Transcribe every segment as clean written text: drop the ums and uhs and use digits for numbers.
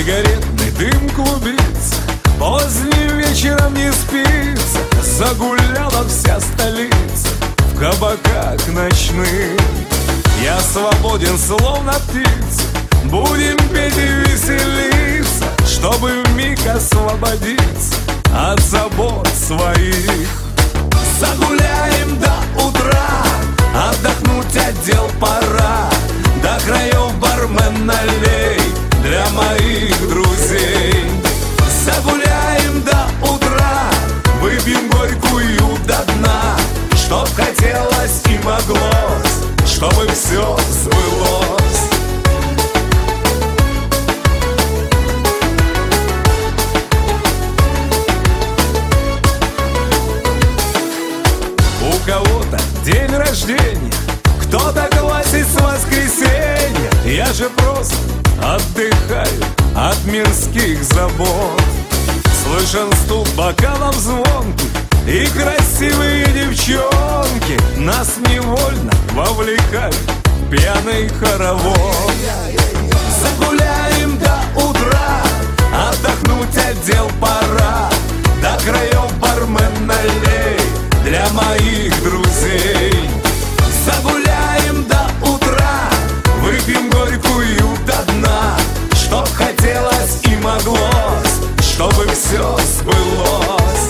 Сигаретный дым клубится, поздним вечером не спится. Загуляла вся столица в кабаках ночных. Я свободен, словно птица, будем петь и веселиться, чтобы вмиг освободиться от забот своих. Загуляем до утра, отдохнуть от дел пора. До краев, бармен, налей для моих друзей. Загуляем до утра, выпьем горькую до дна, чтоб хотелось и моглось, чтобы все сбылось. У кого-то день рождения, кто-то гласит с воскресенья. Я же просто отдыхаю от мирских забот. Слышен стук бокалов звонкий, и красивые девчонки нас невольно вовлекают в пьяный хоровод. Загуляем до утра, отдохнуть от дел пора. До краев, бармен, налей для моих друзей. Загуляем до утра, выпьем горькую до дна, чтоб хотелось и моглось, чтобы все сбылось.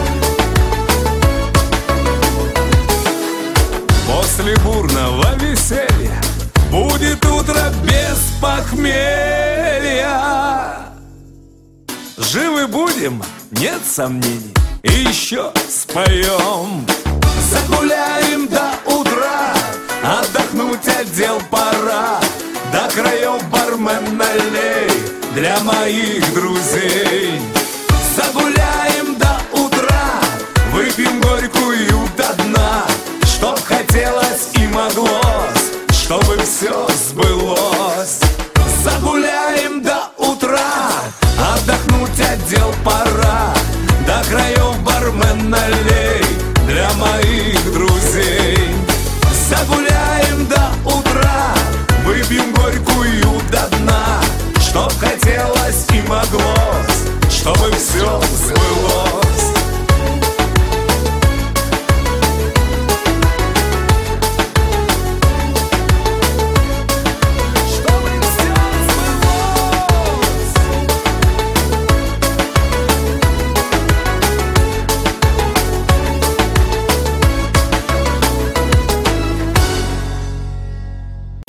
После бурного веселья будет утро без похмелья. Живы будем, нет сомнений, и еще споем. Загуляем до утра, отдохнуть от дел пора. До краев, бармен, налей для моих друзей. Загуляем до утра, выпьем горькую до дна, чтоб хотелось и моглось, чтобы все сбылось. Загуляем до утра, отдохнуть от дел пора. До краев, бармен, налей